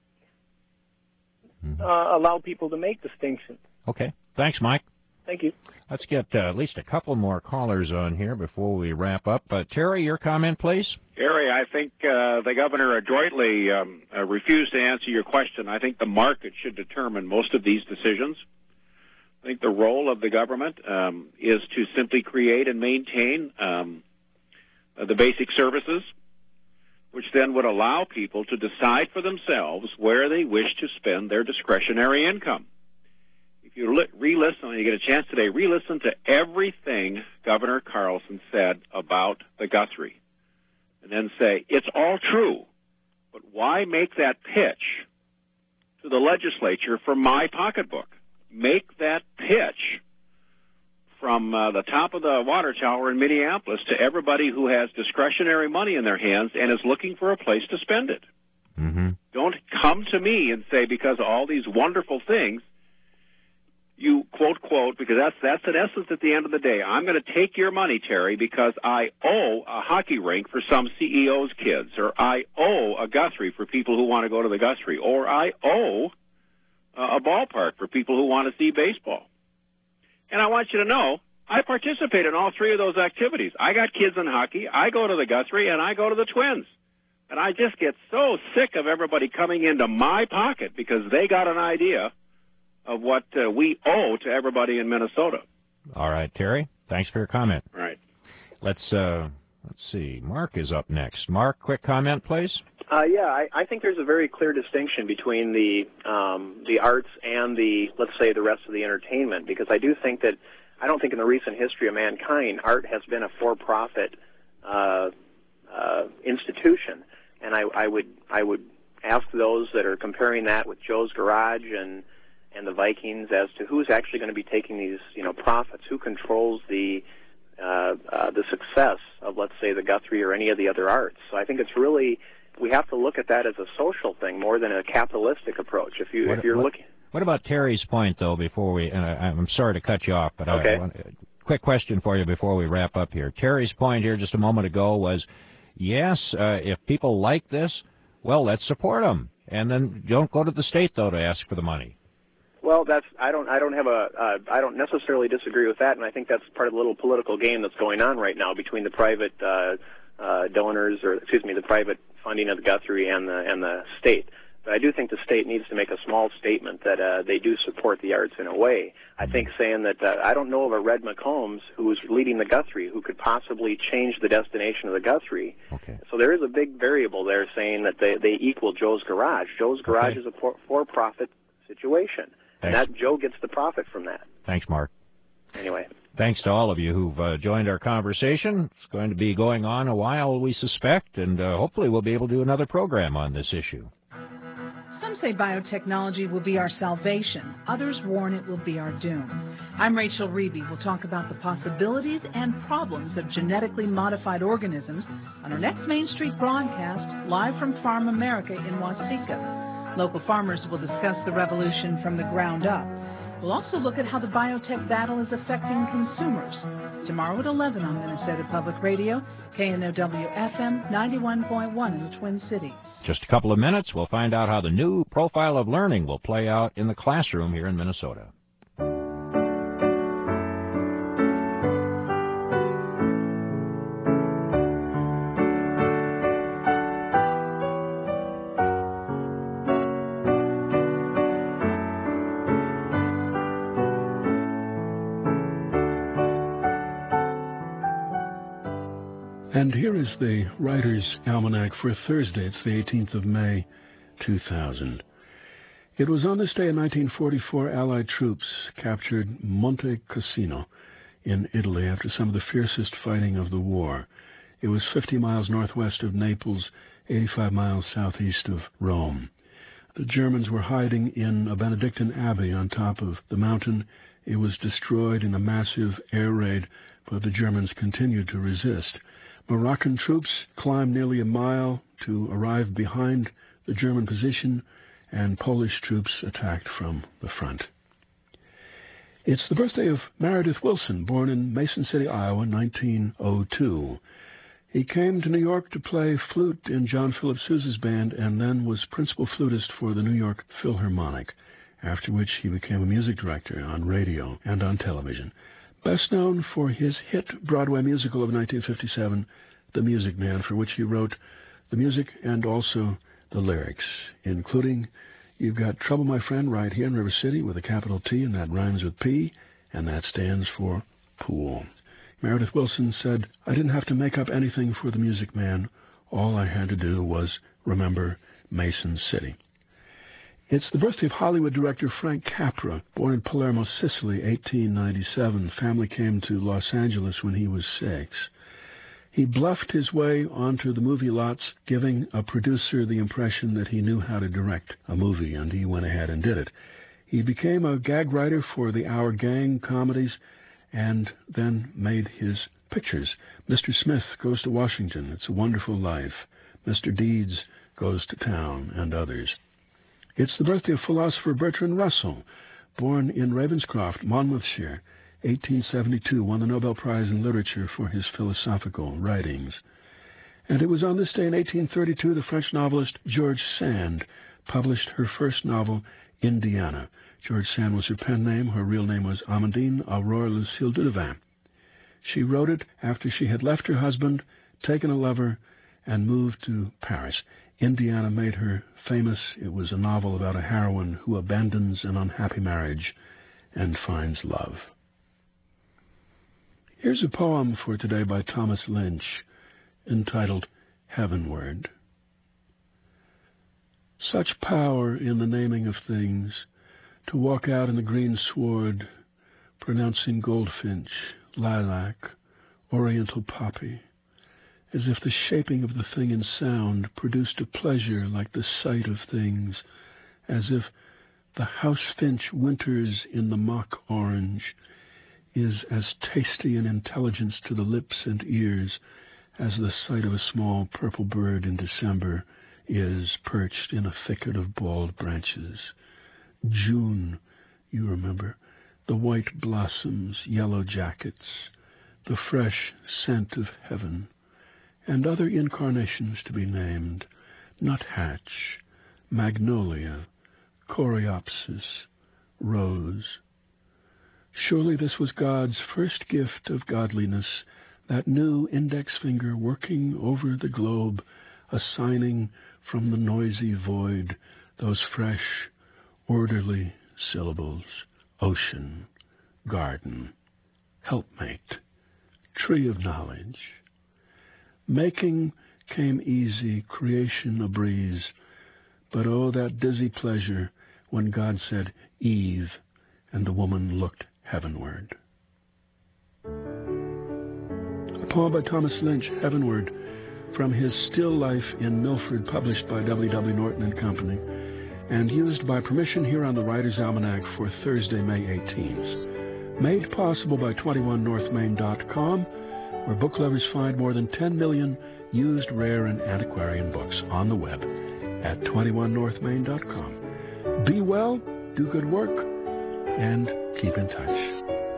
mm-hmm. uh, allow people to make distinctions. Okay. Thanks, Mike. Thank you. Let's get uh, at least a couple more callers on here before we wrap up. Uh, Terry, your comment, please. Gary, I think uh, the governor adroitly um, uh, refused to answer your question. I think the market should determine most of these decisions. I think the role of the government um, is to simply create and maintain um, uh, the basic services, which then would allow people to decide for themselves where they wish to spend their discretionary income. If you li- re-listen, when you get a chance today, re-listen to everything Governor Carlson said about the Guthrie, and then say, it's all true, but why make that pitch to the legislature from my pocketbook? Make that pitch from uh, the top of the water tower in Minneapolis to everybody who has discretionary money in their hands and is looking for a place to spend it. Mm-hmm. Don't come to me and say, because of all these wonderful things, you quote, quote, because that's that's in essence at the end of the day, I'm going to take your money, Terry, because I owe a hockey rink for some C E O's kids, or I owe a Guthrie for people who want to go to the Guthrie, or I owe uh, a ballpark for people who want to see baseball. And I want you to know, I participate in all three of those activities. I got kids in hockey, I go to the Guthrie, and I go to the Twins. And I just get so sick of everybody coming into my pocket because they got an idea of what uh, we owe to everybody in Minnesota. All right, Terry. Thanks for your comment. All right. Let's uh, let's see. Mark is up next. Mark, quick comment, please. Uh, yeah, I, I think there's a very clear distinction between the um, the arts and the, let's say, the rest of the entertainment, because I do think that, I don't think in the recent history of mankind, art has been a for-profit uh, uh, institution. And I, I would I would ask those that are comparing that with Joe's Garage and and the Vikings as to who's actually going to be taking these, you know, profits, who controls the uh, uh, the success of, let's say, the Guthrie or any of the other arts. So I think it's really, we have to look at that as a social thing more than a capitalistic approach. If you what, if you're what, looking. What about Terry's point, though? Before we, and I, I'm sorry to cut you off, but okay. I, I want, quick question for you before we wrap up here. Terry's point here just a moment ago was, yes, uh, if people like this, well, let's support them, and then don't go to the state though to ask for the money. Well, that's I don't I don't have a uh, I don't necessarily disagree with that, and I think that's part of the little political game that's going on right now between the private uh, uh, donors, or excuse me, the private funding of the Guthrie and the and the state. But I do think the state needs to make a small statement that uh, they do support the arts in a way. I think saying that uh, I don't know of a Red McCombs who's leading the Guthrie who could possibly change the destination of the Guthrie. Okay. So there is a big variable there saying that they they equal Joe's Garage. Joe's Garage okay. is a for, for-profit situation. And Thanks. that Joe gets the profit from that. Thanks, Mark. Anyway. Thanks to all of you who've uh, joined our conversation. It's going to be going on a while, we suspect, and uh, hopefully we'll be able to do another program on this issue. Some say biotechnology will be our salvation. Others warn it will be our doom. I'm Rachel Reeby. We'll talk about the possibilities and problems of genetically modified organisms on our next Main Street broadcast, live from Farm America in Waseca. Local farmers will discuss the revolution from the ground up. We'll also look at how the biotech battle is affecting consumers. Tomorrow at eleven on Minnesota Public Radio, K N O W F M ninety-one point one in the Twin Cities. Just a couple of minutes, we'll find out how the new profile of learning will play out in the classroom here in Minnesota. And here is the Writer's Almanac for Thursday. It's the eighteenth of May, two thousand. It was on this day in nineteen forty-four Allied troops captured Monte Cassino in Italy after some of the fiercest fighting of the war. It was fifty miles northwest of Naples, eighty-five miles southeast of Rome. The Germans were hiding in a Benedictine abbey on top of the mountain. It was destroyed in a massive air raid, but the Germans continued to resist. Moroccan troops climbed nearly a mile to arrive behind the German position, and Polish troops attacked from the front. It's the birthday of Meredith Willson, born in Mason City, Iowa, nineteen oh two. He came to New York to play flute in John Philip Sousa's band and then was principal flutist for the New York Philharmonic, after which he became a music director on radio and on television. Best known for his hit Broadway musical of nineteen fifty-seven, The Music Man, for which he wrote the music and also the lyrics, including You've Got Trouble, My Friend, right here in River City with a capital T, and that rhymes with P, and that stands for pool. Meredith Willson said, I didn't have to make up anything for The Music Man. All I had to do was remember Mason City. It's the birthday of Hollywood director Frank Capra, born in Palermo, Sicily, eighteen ninety-seven. Family came to Los Angeles when he was six. He bluffed his way onto the movie lots, giving a producer the impression that he knew how to direct a movie, and he went ahead and did it. He became a gag writer for the Our Gang comedies and then made his pictures. Mister Smith Goes to Washington, It's a Wonderful Life, Mister Deeds Goes to Town, and others. It's the birthday of philosopher Bertrand Russell, born in Ravenscroft, Monmouthshire, eighteen seventy-two, won the Nobel Prize in Literature for his philosophical writings. And it was on this day in eighteen thirty-two the French novelist George Sand published her first novel, Indiana. George Sand was her pen name. Her real name was Amandine Aurore Lucille Dudevant. She wrote it after she had left her husband, taken a lover, and moved to Paris. Indiana made her famous. It was a novel about a heroine who abandons an unhappy marriage and finds love. Here's a poem for today by Thomas Lynch, entitled Heavenward. Such power in the naming of things, to walk out in the green sward, pronouncing goldfinch, lilac, oriental poppy, as if the shaping of the thing in sound produced a pleasure like the sight of things, as if the house-finch winters in the mock orange is as tasty an intelligence to the lips and ears as the sight of a small purple bird in December is perched in a thicket of bald branches. June, you remember, the white blossoms, yellow jackets, the fresh scent of heaven, and other incarnations to be named, nuthatch, magnolia, coreopsis, rose. Surely this was God's first gift of godliness, that new index finger working over the globe, assigning from the noisy void those fresh, orderly syllables: ocean, garden, helpmate, tree of knowledge. Making came easy, creation a breeze, but oh, that dizzy pleasure when God said, Eve, and the woman looked heavenward. A poem by Thomas Lynch, Heavenward, from his Still Life in Milford, published by W W. Norton and Company, and used by permission here on the Writer's Almanac for Thursday, May eighteenth. Made possible by twenty-one north main dot com, where book lovers find more than ten million used, rare, and antiquarian books on the web at twenty-one north main dot com. Be well, do good work, and keep in touch.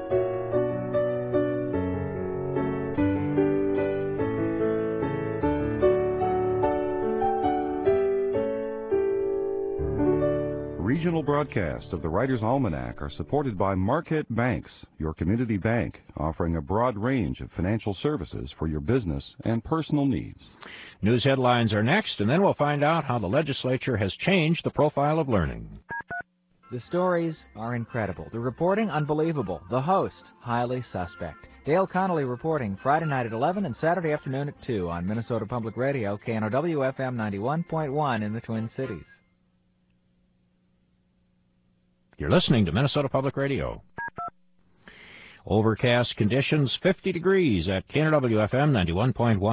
Regional broadcasts of the Writer's Almanac are supported by Marquette Banks, your community bank, offering a broad range of financial services for your business and personal needs. News headlines are next, and then we'll find out how the legislature has changed the profile of learning. The stories are incredible. The reporting, unbelievable. The host, highly suspect. Dale Connolly reporting Friday night at eleven and Saturday afternoon at two on Minnesota Public Radio, K N O W F M ninety-one point one in the Twin Cities. You're listening to Minnesota Public Radio. Overcast conditions, fifty degrees at K N O W F M ninety-one point one.